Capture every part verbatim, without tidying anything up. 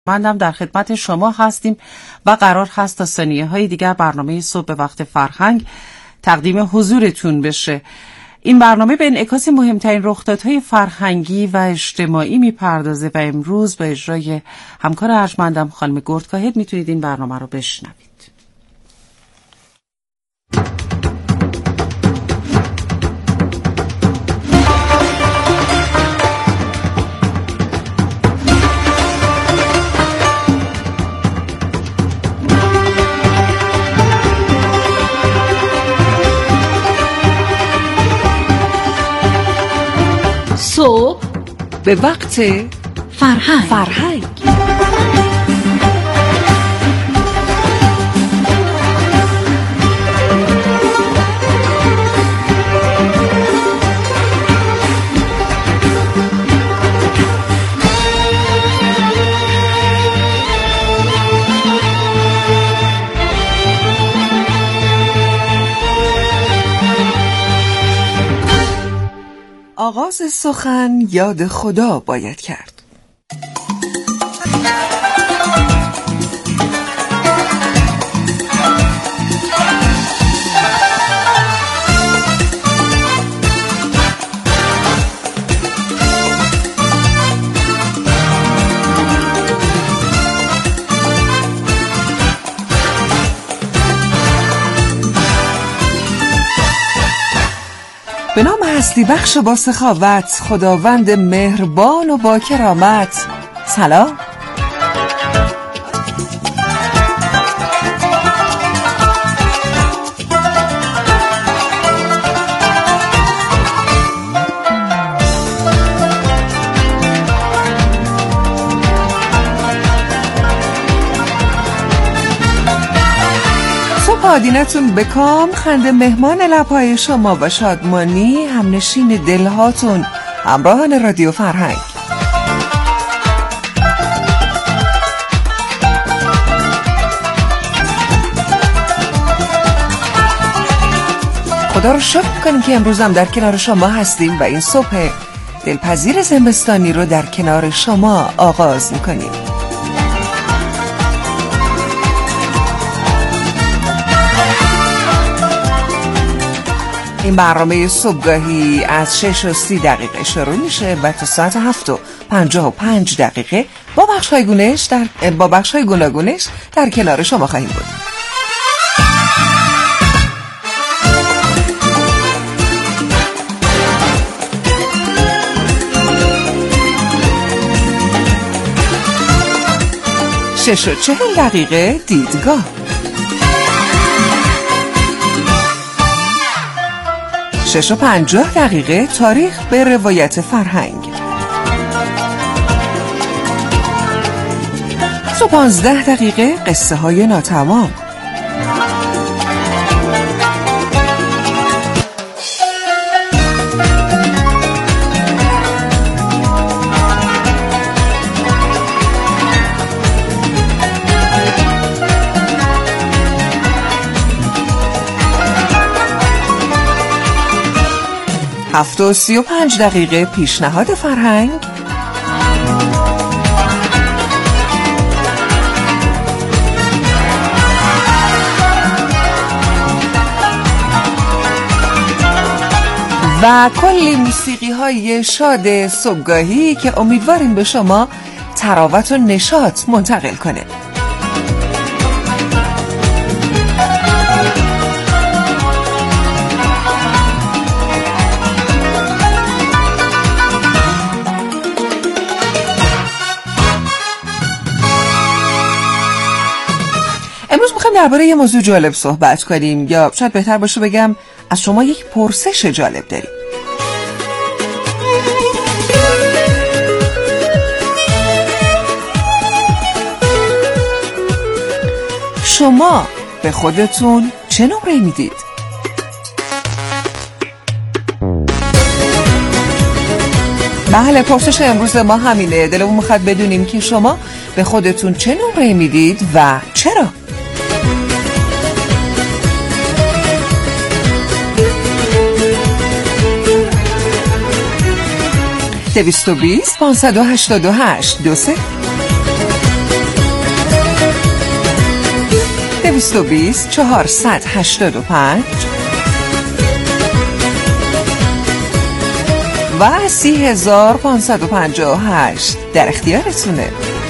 مندم در خدمت شما هستیم و قرار هست تا ثانیه های دیگر برنامه صبح به وقت فرهنگ تقدیم حضورتون بشه. این برنامه به انعکاس مهمترین رخدادهای فرهنگی و اجتماعی میپردازه و امروز با اجرای همکار ارجمندم خانم گردکاهد میتونید این برنامه رو بشنوید. صبح به وقت فرهنگ فرهنگ آغاز سخن یاد خدا باید کرد. به نام هستی بخش با سخاوت، خداوند مهربان و با کرامت. سلام. آدینتون بکام، خنده مهمان لبهای شما و شادمانی همنشین دلهاتون، همراهان رادیو فرهنگ. خدا رو شکر کنیم که امروزم در کنار شما هستیم و این صبح دلپذیر زمستانی رو در کنار شما آغاز میکنیم. این برنامه صبحگاهی از شش و سی دقیقه شروع میشه و تا ساعت هفت و پنجاه و پنج دقیقه با بخش‌های گونش در با بخش‌های گوناگونش در کنار شما خواهیم بود. شش و چهل دقیقه دیدگاه. شش و پنجاه دقیقه تاریخ به روایت فرهنگ. شش و پانزده دقیقه قصه های ناتمام. هفت و سی و پنج دقیقه پیشنهاد فرهنگ. و کلی موسیقی های شاد صبحگاهی که امیدواریم به شما تراوت و نشاط منتقل کنه. امروز میخوایم درباره یه موضوع جالب صحبت کنیم، یا شاید بهتر باشه بگم از شما یک پرسش جالب داریم. شما به خودتون چه نمره میدید؟ بله، پرسش امروز ما همینه. دلمون میخواد بدونیم که شما به خودتون چه نمره میدید و چرا؟ دویست و بیست پانصد و هشتاد و هشت دو سه دویست و بیست چهارصد هشتاد و پنج و سی هزار پانصد و پنجاه و هشت در اختیارتونه.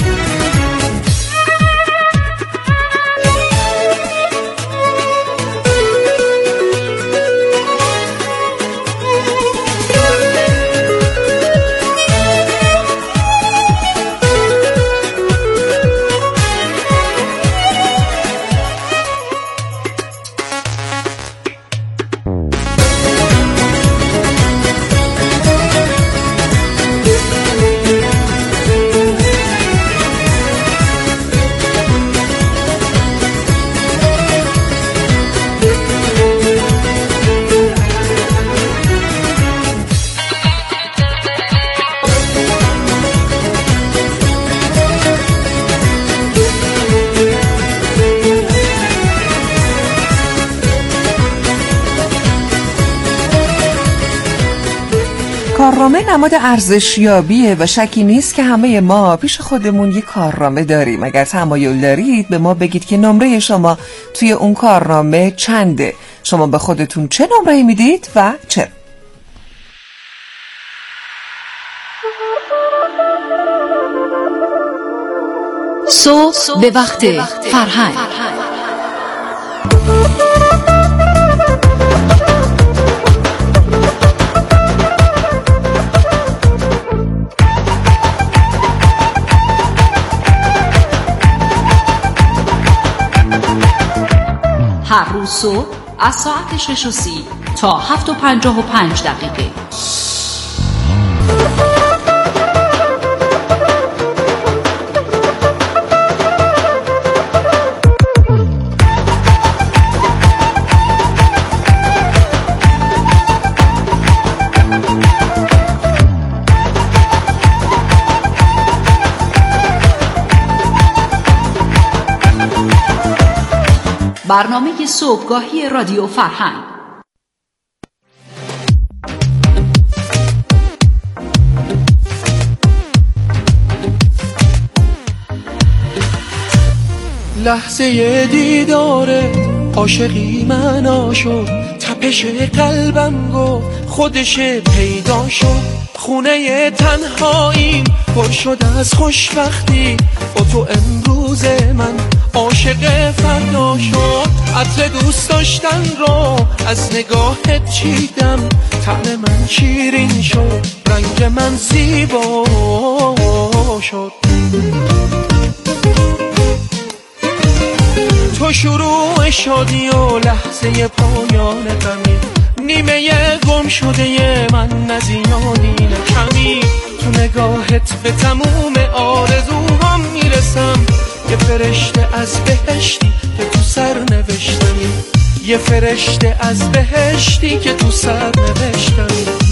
کارنامه نماد ارزشیابیه و شکی نیست که همه ما پیش خودمون یک کارنامه داریم. اگر تمایل دارید به ما بگید که نمره شما توی اون کارنامه چنده. شما به خودتون چه نمره‌ای میدید و چرا؟ صبح به وقت فرهنگ. هر روز صبح از ساعت شش و سی تا هفت و پنجاه و پنج دقیقه. برنامه صبحگاهی رادیو فرهنگ. لحظه دیداره عاشقی من آشد، تپش قلبم گفت خودش پیدا شد. خونه تنهاییم پر شد از خوشبختی، با تو امروز من عاشق فردا شد. عطر دوست داشتن رو از نگاهت چیدم، طعم من شیرین شد، رنگ من زیبا شد. تو شروع شادی و لحظه پایان غمی، نیمه گم شده من از یادی نکمی. تو نگاهت به تموم آرزوهام میرسم، یه فرشته از بهشتی که تو سر نوشتم، یه فرشته از بهشتی که تو سر نوشتم.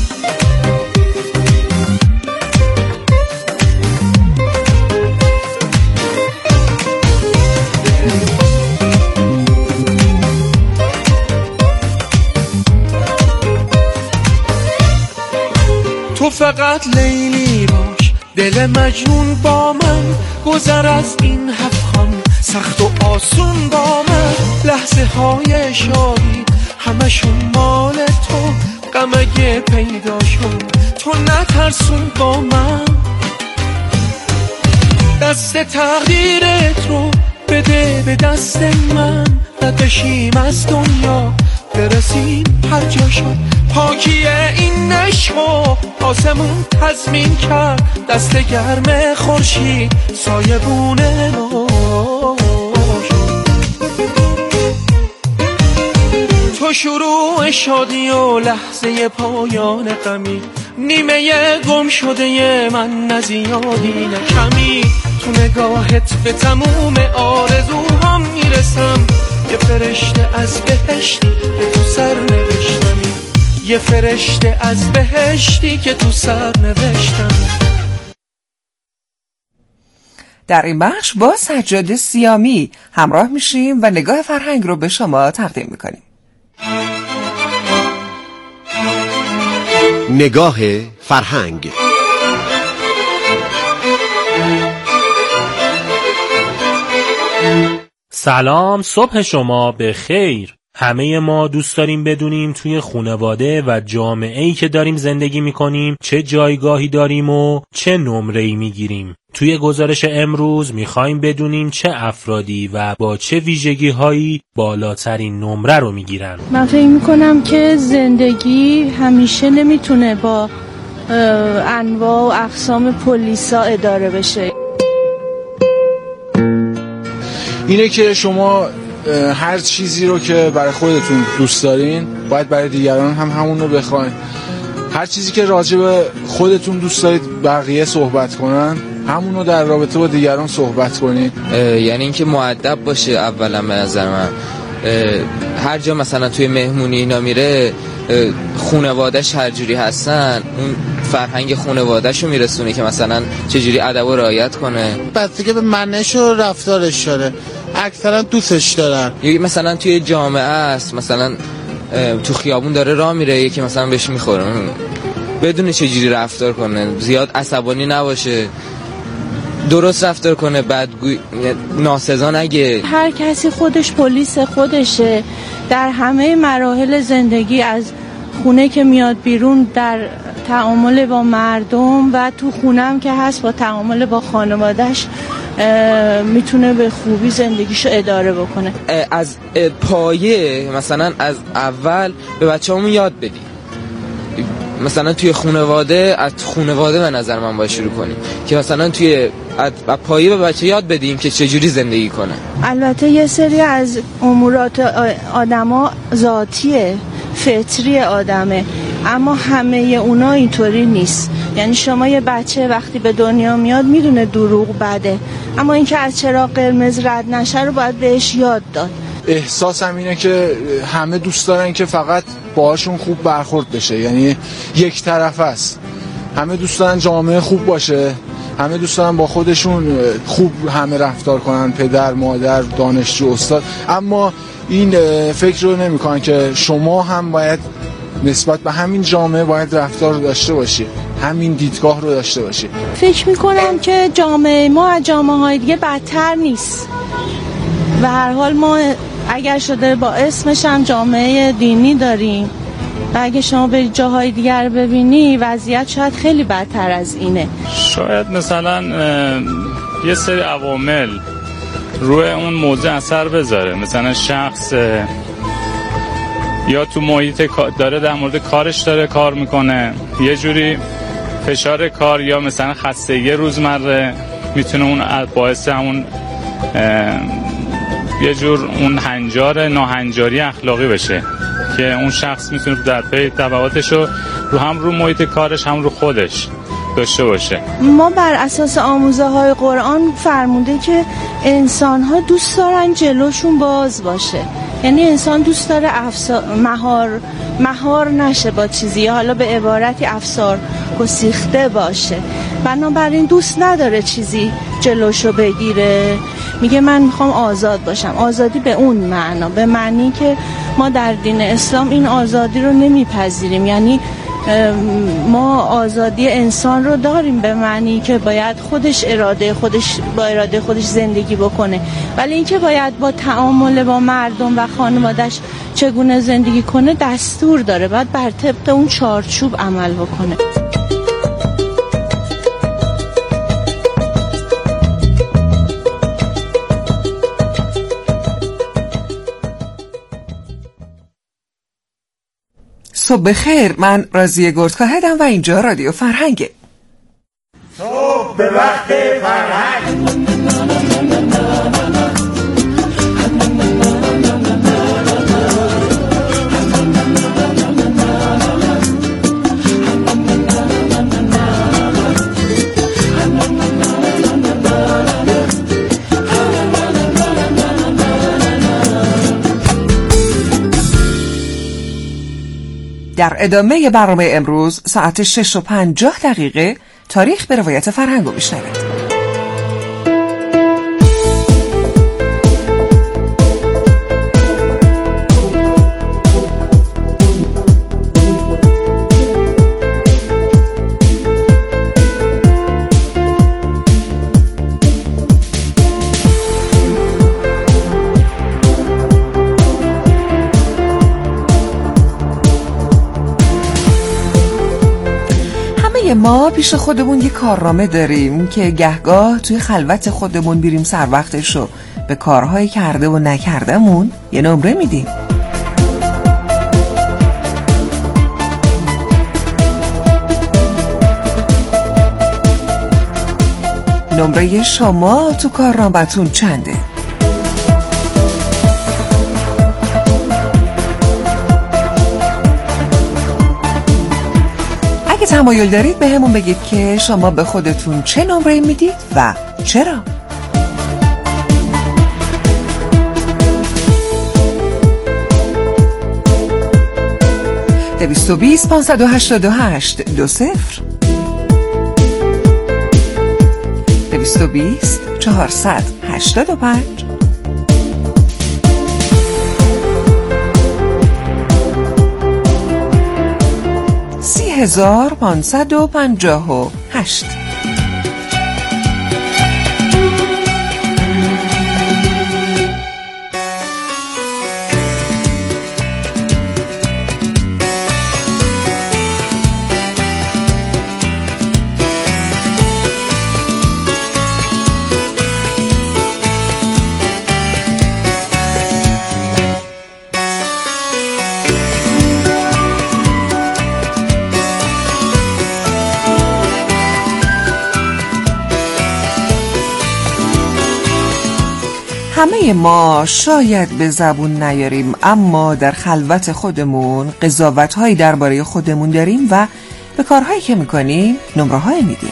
تو فقط لیلی باش، دل مجنون با من، گذر از این هفخان سخت و آسون با من. لحظه های شادی همشون مال تو، غم اگه پیدا شد تو نترسون با من. دست تقدیرت رو بده به دست من، رد بشیم از دنیا برسیم هر جا شد. پاکی این عشقو آسمون تضمین کرد، دست گرم خورشید سایبون ما شد. تو شروع شادی و لحظه پایان غمی، نیمه گم شده من از یادی نکمی. تو نگاهت به تموم آرزوهام میرسم، یه فرشته از بهشتی که تو سر نوشتم، یه فرشته از بهشتی که تو سر نوشتم. در این بخش با سجاد سیامی همراه میشیم و نگاه فرهنگ رو به شما تقدیم میکنیم. نگاه فرهنگ. سلام، صبح شما به خیر. همه ما دوست داریم بدونیم توی خانواده و جامعه‌ای که داریم زندگی می‌کنیم چه جایگاهی داریم و چه نمره‌ای می‌گیریم. توی گزارش امروز می‌خوایم بدونیم چه افرادی و با چه ویژگی‌هایی بالاترین نمره رو می‌گیرن. من فکر می‌کنم که زندگی همیشه نمیتونه با انواع و اقسام پلیسا اداره بشه. اینه که شما هر چیزی رو که برای خودتون دوست دارین باید برای دیگران هم همون رو بخواین. هر چیزی که راجع به خودتون دوست دارید بقیه صحبت کنن، همون رو در رابطه با دیگران صحبت کنید. یعنی اینکه مؤدب باشه. اولا به نظر من هر جا مثلا توی مهمونی اینا میره، خانواده‌اش هر جوری هستن اون فرهنگ خانواده‌شو میرسونه که مثلا چجوری ادب و رعایت کنه. بستگی به منش و رفتارش داره. اکثرا دوستش دارن. یکی مثلا توی جامعه است، مثلا تو خیابون داره راه میره، یکی مثلا بهش میخوره، بدونه چجوری رفتار کنه، زیاد عصبانی نباشه، درست رفتار کنه، بدگوی ناسزا نگه. هر کسی خودش پلیس خودشه در همه مراحل زندگی، از خونه که میاد بیرون در تعامل با مردم و تو خونم که هست با تعامل با خانواده‌اش میتونه به خوبی زندگیشو اداره بکنه. از پایه مثلا از اول به بچه‌مون یاد بدیم، مثلا توی خانواده، از خانواده به نظر من باید شروع کنیم که مثلا توی از پایه به بچه یاد بدیم که چجوری زندگی کنه. البته یه سری از امورات آدما ذاتیه، فطری آدمه، اما همه اونا اینطوری نیست. یعنی شما یه بچه وقتی به دنیا میاد میدونه دروغ بده، اما اینکه از چراغ قرمز رد نشه رو باید بهش یاد داد. احساسم اینه که همه دوست دارن که فقط باهاشون خوب برخورد بشه، یعنی یک طرف است. همه دوست دارن جامعه خوب باشه، همه دوست دارن با خودشون خوب همه رفتار کنن، پدر، مادر، دانشجو، استاد، اما این فکر رو نمی‌کنن که شما هم باید نسبت به همین جامعه باید رفتار رو داشته باشی، همین دیدگاه رو داشته باشی. فکر میکنم که جامعه ما از جامعه های دیگه بدتر نیست و هر حال ما اگر شده با اسمش هم جامعه دینی داریم و اگه شما به جاهای دیگر ببینی وضعیت شاید خیلی بدتر از اینه. شاید مثلا یه سری عوامل روی اون موضوع اثر بذاره، مثلا شخص یا تو محیط داره در مورد کارش داره کار میکنه، یه جوری فشار کار یا مثلا خستگی روزمره میتونه اون باعث همون یه جور اون هنجار ناهنجاری اخلاقی بشه که اون شخص میتونه در پی تبعاتش رو رو هم رو محیط کارش هم رو خودش داشته باشه. ما بر اساس آموزه های قرآن فرموده که انسان ها دوست دارن جلوشون باز باشه، یعنی انسان دوست داره افسار مهار مهار نشه با چیزی، حالا به عبارتی افسار گسیخته باشه، بنابراین دوست نداره چیزی جلوشو بگیره. میگه من میخوام آزاد باشم. آزادی به اون معنا، به معنی که ما در دین اسلام این آزادی رو نمیپذیریم، یعنی ما آزادی انسان رو داریم به معنی که باید خودش اراده خودش با اراده خودش زندگی بکنه، ولی اینکه باید با تعامل با مردم و خانواده‌اش چگونه زندگی کنه دستور داره، باید بر طبق اون چارچوب عمل بکنه. صبح بخیر، من رازی گردکاهدم و اینجا رادیو فرهنگه. صبح به وقت فرهنگ. در ادامه برنامه امروز ساعت شش و پنجاه دقیقه تاریخ به روایت فرهنگ رو میشنوید. ما پیش خودمون یه کارنامه داریم که گهگاه توی خلوت خودمون بیریم سر وقتشو به کارهای کرده و نکردمون یه نمره میدیم. نمره شما تو کارنامه‌تون چنده؟ اگه تمایل دارید به همون بگید که شما به خودتون چه نمره میدید و چرا؟ دویست و بیست پانصد و هشتاد و هشت دو صفر دویست و بیست چهارصد هشتاد و پنج سی هزار پانصد و پنجاه و هشت. همه ما شاید به زبون نیاریم، اما در خلوت خودمون قضاوت‌هایی درباره خودمون داریم و به کارهایی که می‌کنیم نمره‌های میدیم.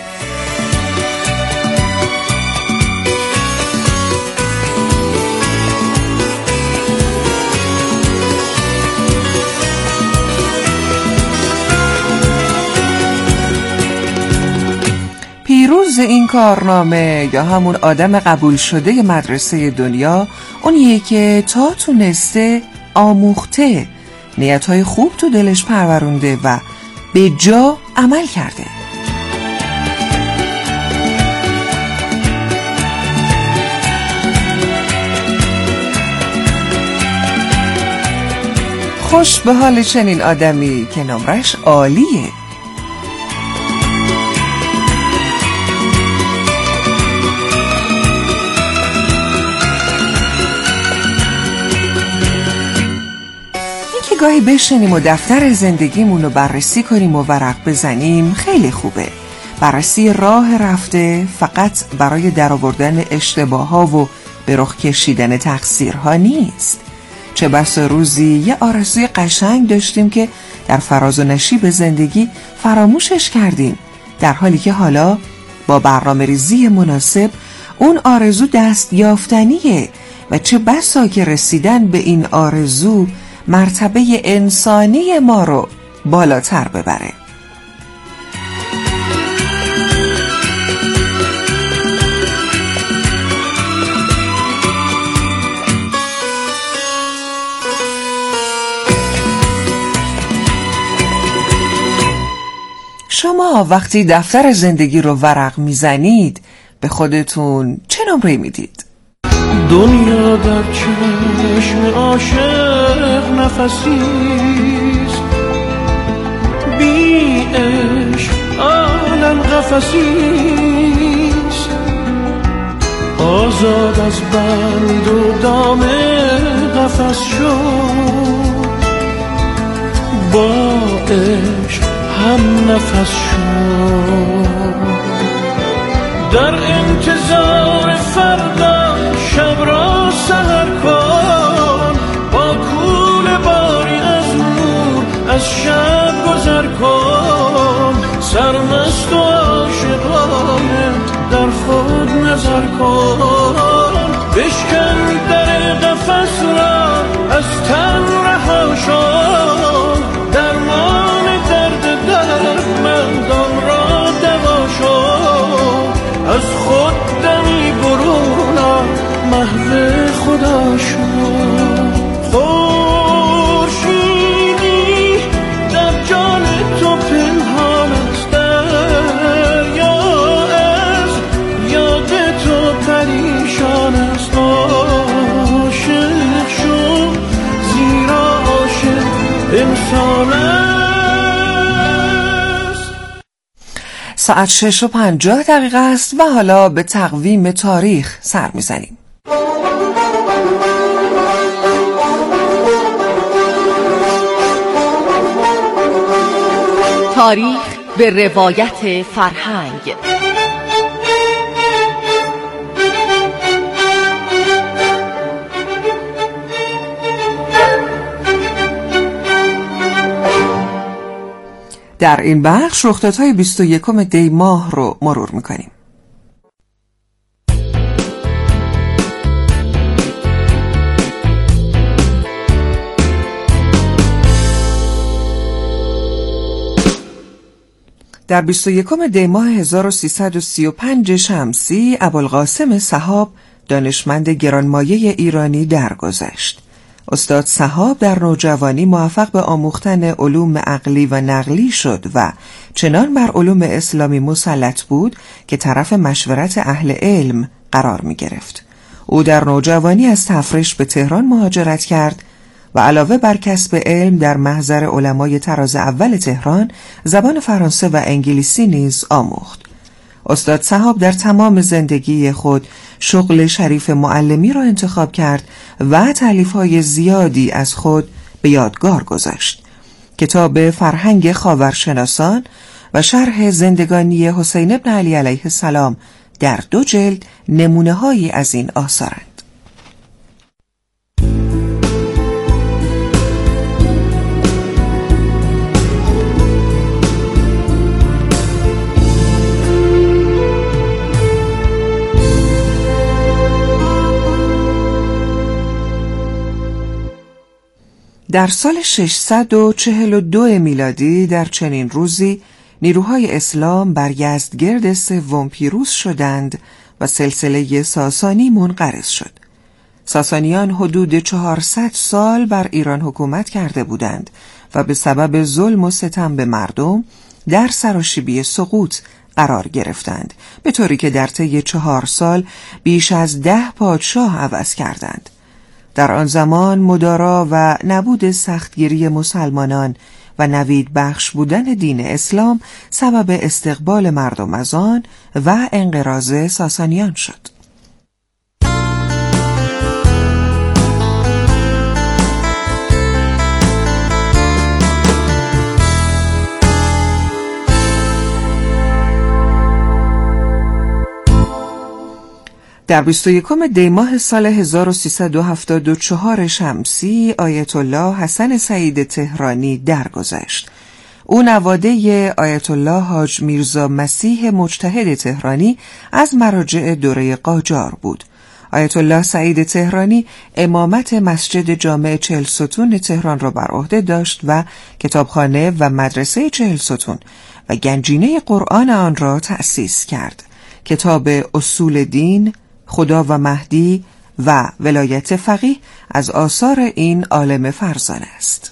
پیروز این کارنامه یا همون آدم قبول شده مدرسه دنیا اونیه که تا تونسته آموخته، نیتهای خوب تو دلش پرورونده و به جا عمل کرده. خوش به حال چنین آدمی که نمرش عالیه. گاهی بشینیم و دفتر زندگیمون رو بررسی کنیم و ورق بزنیم خیلی خوبه. بررسی راه رفته فقط برای درآوردن اشتباه‌ها و به رخ کشیدن تقصیرها نیست. چه بسا روزی یه آرزوی قشنگ داشتیم که در فراز و نشیب زندگی فراموشش کردیم، در حالی که حالا با برنامه‌ریزی مناسب اون آرزو دست یافتنیه و چه بسا که رسیدن به این آرزو مرتبه انسانی ما رو بالاتر ببره. شما وقتی دفتر زندگی رو ورق میزنید به خودتون چه نمره میدید؟ دنیا در چشم عاشق نفسیست، بی عشق عالم قفسیست، آزاد از بند و دام قفس شد، با عشق هم نفس شد، در انتظار فردا شب را سحر کن، با کوله باری از نور از شب گذر کن، سرمست و عاشقانه در خود نظر کن، بشکن در قفس را از تن رها شو، درمان درد دردمندان را دوا شو، از خود دمی برون آ محو خدا شد، خورشیدی در جان تو پنهان است، دریا از یاد تو پریشان است، عاشق شو زیرا عاشق ساعت شش و پنجاه دقیقه است و حالا به تقویم تاریخ سر میزنیم. تاریخ به روایت فرهنگ. در این بخش رخدادهای بیست و یکم دی ماه رو مرور میکنیم. در بیست و یکم دی ماه هزار و سیصد و سی و پنج شمسی ابوالقاسم سحاب دانشمند گرانمایه ایرانی درگذشت. استاد سحاب در نوجوانی موفق به آموختن علوم عقلی و نقلی شد و چنان بر علوم اسلامی مسلط بود که طرف مشورت اهل علم قرار می گرفت. او در نوجوانی از تفریش به تهران مهاجرت کرد و علاوه بر کسب علم در محضر علمای طراز اول تهران زبان فرانسه و انگلیسی نیز آموخت. استاد سحاب در تمام زندگی خود شغل شریف معلمی را انتخاب کرد و تألیف‌های زیادی از خود به یادگار گذاشت. کتاب فرهنگ خاورشناسان و شرح زندگانی حسین بن علی علیه السلام در دو جلد نمونه‌هایی از این آثارند. در سال ششصد و چهل و دو میلادی در چنین روزی نیروهای اسلام بر یزدگرد سوم پیروز شدند و سلسله ساسانی منقرض شد. ساسانیان حدود چهارصد سال بر ایران حکومت کرده بودند و به سبب ظلم و ستم به مردم در سراشیبی سقوط قرار گرفتند، به طوری که در طی چهار سال بیش از ده پادشاه عوض کردند. در آن زمان مدارا و نبود سختگیری مسلمانان و نوید بخش بودن دین اسلام سبب استقبال مردم از آن و انقراض ساسانیان شد. در بیست و یکم دی ماه سال هزار و سیصد و هفتاد و چهار شمسی آیت الله حسن سعید تهرانی درگذشت. او نواده آیت الله حاج میرزا مسیح مجتهد تهرانی از مراجع دوره قاجار بود. آیت الله سعید تهرانی امامت مسجد جامع چهل ستون تهران را بر عهده داشت و کتابخانه و مدرسه چهل ستون و گنجینه قرآن آن را تأسیس کرد. کتاب اصول دین، خدا و مهدی و ولایت فقیه از آثار این عالم فرزانه است.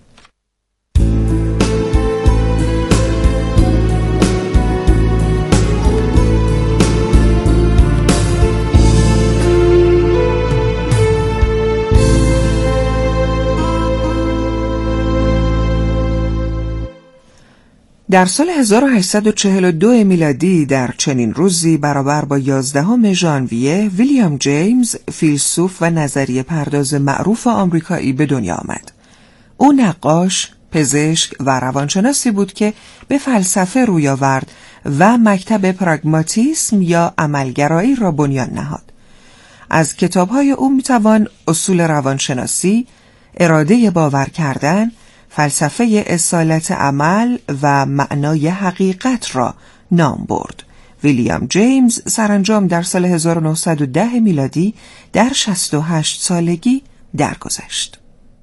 در سال هزار و هشتصد و چهل و دو میلادی در چنین روزی برابر با یازدهم ژانویه ویلیام جیمز فیلسوف و نظریه پرداز معروف آمریکایی به دنیا آمد. او نقاش، پزشک و روانشناسی بود که به فلسفه روی آورد و مکتب پراگماتیسم یا عملگرایی را بنیان نهاد. از کتاب‌های او میتوان اصول روانشناسی، اراده باور کردن، فلسفه اصالت عمل و معنای حقیقت را نام برد. ویلیام جیمز سرانجام در سال هزار و نهصد و ده میلادی در شصت و هشت سالگی درگذشت.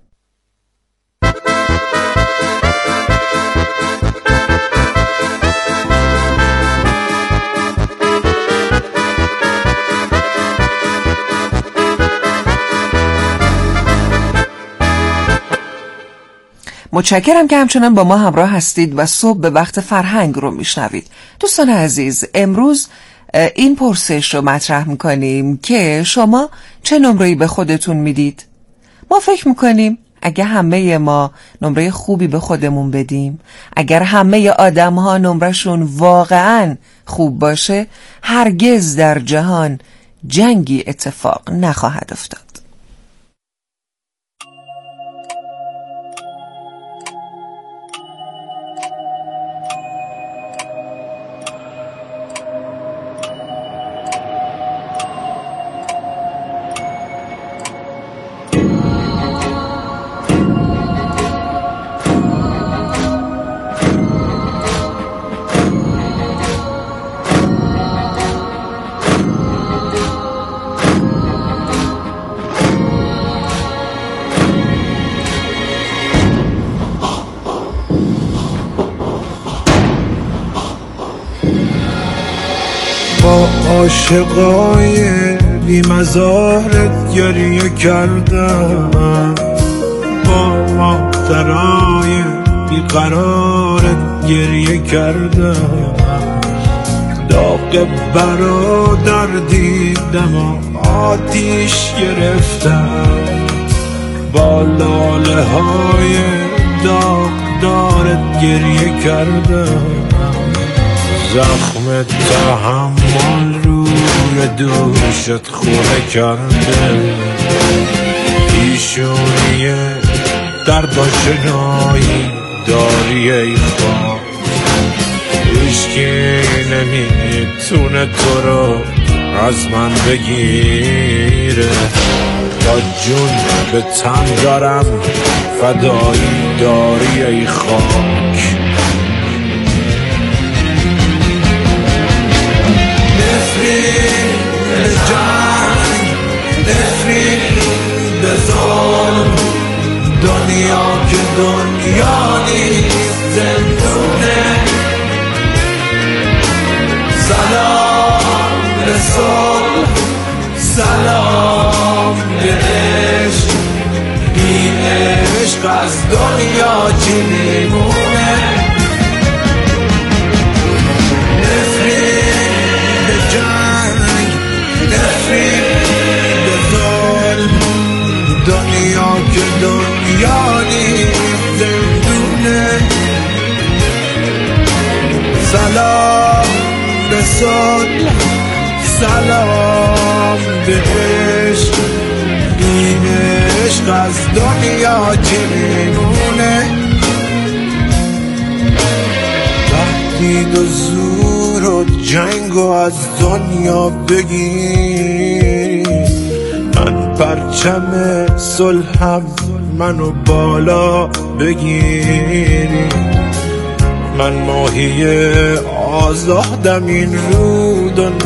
متشکرم که همچنان با ما همراه هستید و صبح به وقت فرهنگ رو میشنوید. دوستان عزیز، امروز این پرسش رو مطرح میکنیم که شما چه نمره‌ای به خودتون میدید؟ ما فکر میکنیم اگه همه ما نمره خوبی به خودمون بدیم، اگر همه آدم ها نمرشون واقعاً خوب باشه، هرگز در جهان جنگی اتفاق نخواهد افتاد. عاشقای بی مزارت گریه کردم، با مادرای بی قرارت گریه کردم، داغ برادر دیدم و آتیش گرفتم، با لاله های داغ دارت گریه کردم، زخم تحمل روی دوشت خونه کرده، پیشونی درد آشنایی داری ای خواه، هیچکی نمیتونه تو رو از من بگیره، تا جون به تن دارم فدایی داری ای خاک. به جنگ نفرین به ظلم، دنیا که دنیا نیست زندونه، سلام به صلح سلام به عشق، این عشق از دنیا چی میمونه، نفرین به جنگ نفرین به ظلم، دنیا که دنیا نیست زندونه، سلام به صلح سلام به عشق، این عشق از دنیا چی میمونه، تهدید و زور و جنگ و از دنیا بگیری، من پرچم صلحم منو بالا بگیری، من ماهی آزادم این رود و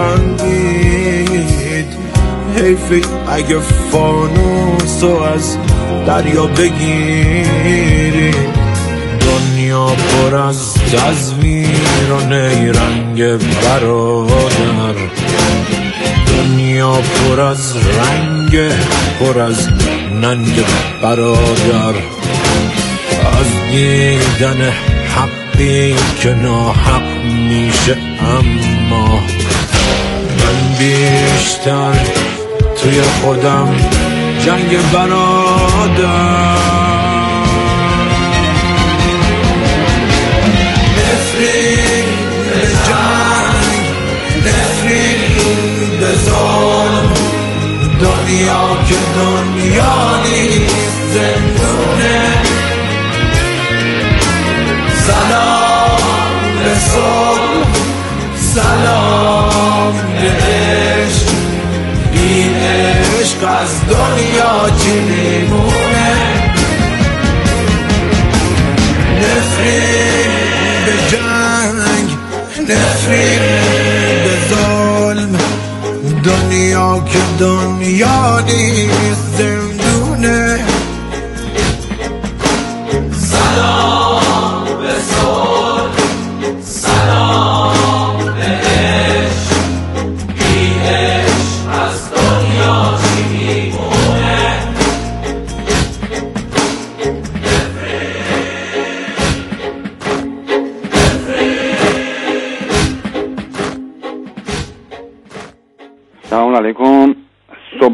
نبندید، حیفی اگه فانوسو از دریا بگیری، دنیا پر از تزویر و نیرنگ برادر، دنیا پر از رنگ پر از ننگ برادر، از دیدن حقی که ناحق میشه، اما من بیشتر توی خودم جنگ برادر، نفرین به جنگ نفرین به ظلم، دنیا که دنیا نیست زندونه، سلام به صلح سلام به عشق، این عشق از دنیا چی میمونه، نفرین به جنگ نفرین به ظلم، دنیا که دنیا نیست زندونه، سلام به صلح سلام به عشق، این عشق از دنیا چی میمونه، سلام علیکم.